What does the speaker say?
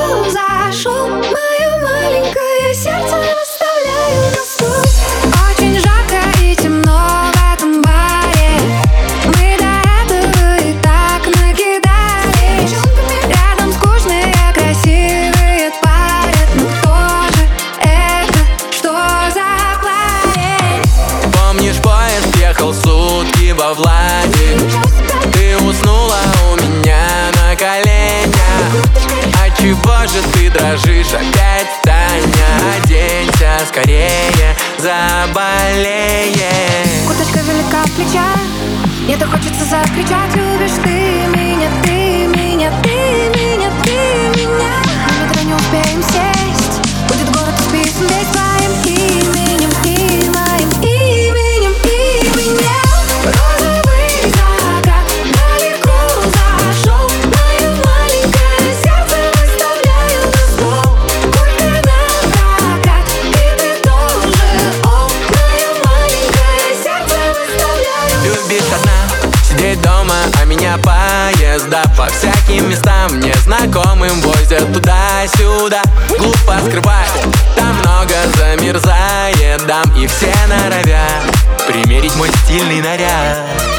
далеко зашел. Мое маленькое сердце выставляю на стол. Очень жарко и темно в этом баре. Мы до этого и так накидали. Рядом скучные, красивые парни. Ну кто же это? Что за парень? Помнишь, поезд ехал сутки во Влади? Ты уснула у меня на коленях. Отчего же ты дрожишь опять, Таня? Оденься скорее, заболеешь. Курточка велика в плечах, мне так хочется закричать. Любишь ты меня, ты меня, ты меня, ты меня. На метро не успеем сесть, будет город исписан весь твоим именем и моим именем и меня. Розовый закат далеко зашел. Мое маленькое сердце выставляю на стол. Куртка на прокат, и ты тоже. О, мое маленькое сердце выставляю. Любишь одна сидеть дома, а меня поезда по всяким местам незнакомым возят туда-сюда. Глупо скрывать, там много замерзает дам, и все норовят примерить мой стильный наряд.